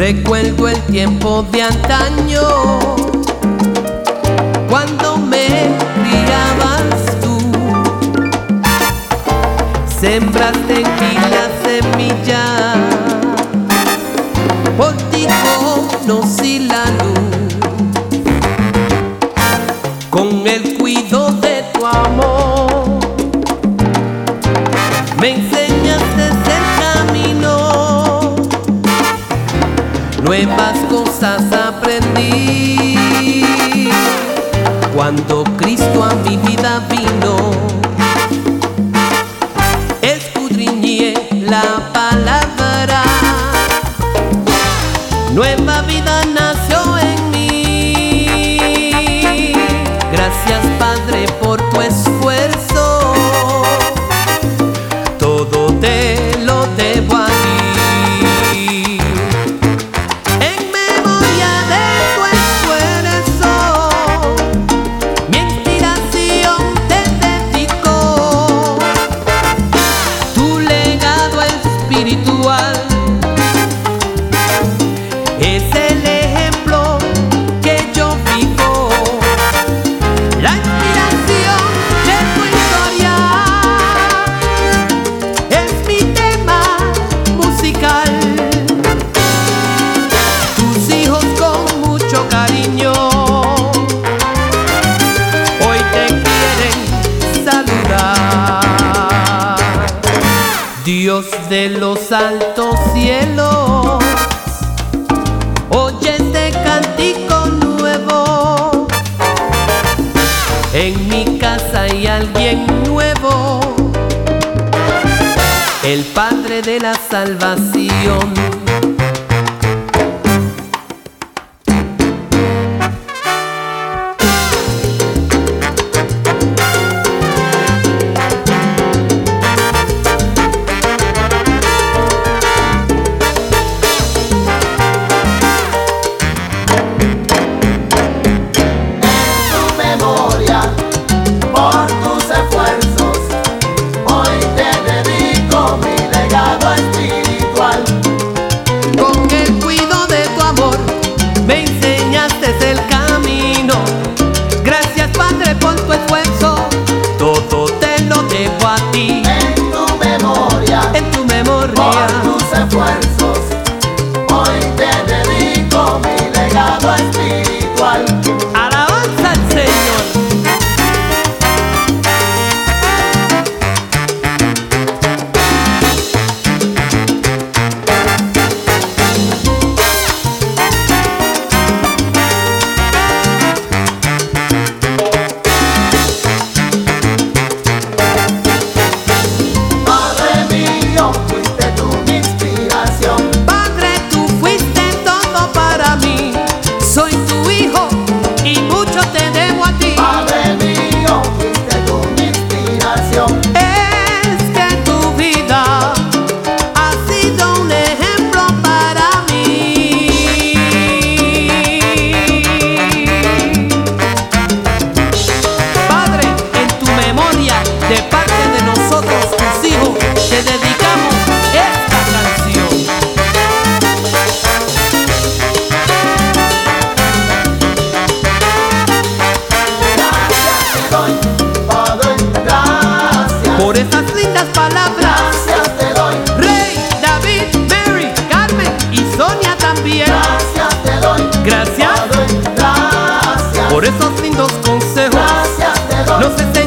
Recuerdo el tiempo de antaño, cuando me criabas tú. Sembraste en mí la semilla, por ti conocí la luz. Con el cuidado de tu amor me enseñaste el camino, nuevas cosas aprendí cuando Cristo a mi vida vino. Escudriñé la palabra, nueva vida nació en mí. Gracias, Padre, por tu esfuerzo, todo te lo debo a ti. En memoria de tu esfuerzo, mi inspiración te dedico. Tu legado espiritual es el ejemplo que yo vivo, la inspiración de tu historia es mi tema musical. Tus hijos con mucho cariño hoy te quieren saludar. Dios de los altos cielos, oye este cántico nuevo. En mi casa hay alguien nuevo, el Padre de la salvación. Por tus esfuerzos, hoy te dedico mi legado espiritual. Con el cuidado de tu amor me enseñaste el camino. Gracias, Padre, por tu esfuerzo, todo te lo debo a ti. En tu memoria, por tus esfuerzos, hoy te dedico mi legado espiritual. Alabanza al Señor. Padre mío, fuiste tú mi inspiración. Padre, tú fuiste todo para mí. Soy tu hijo y mucho te debo a ti. Padre mío, fuiste tú mi inspiración. Es que tu vida ha sido un ejemplo para mí. Padre, en tu memoria, de parte de nosotros, tus hijos, te dedicamos esta canción. Gracias te doy, Padre, gracias. Por esas lindas palabras, Gracias te doy, Rey, David, Mary, Carmen y Sonia también. gracias te doy, Gracias Padre, gracias. por esos lindos consejos. Gracias te doy. Nos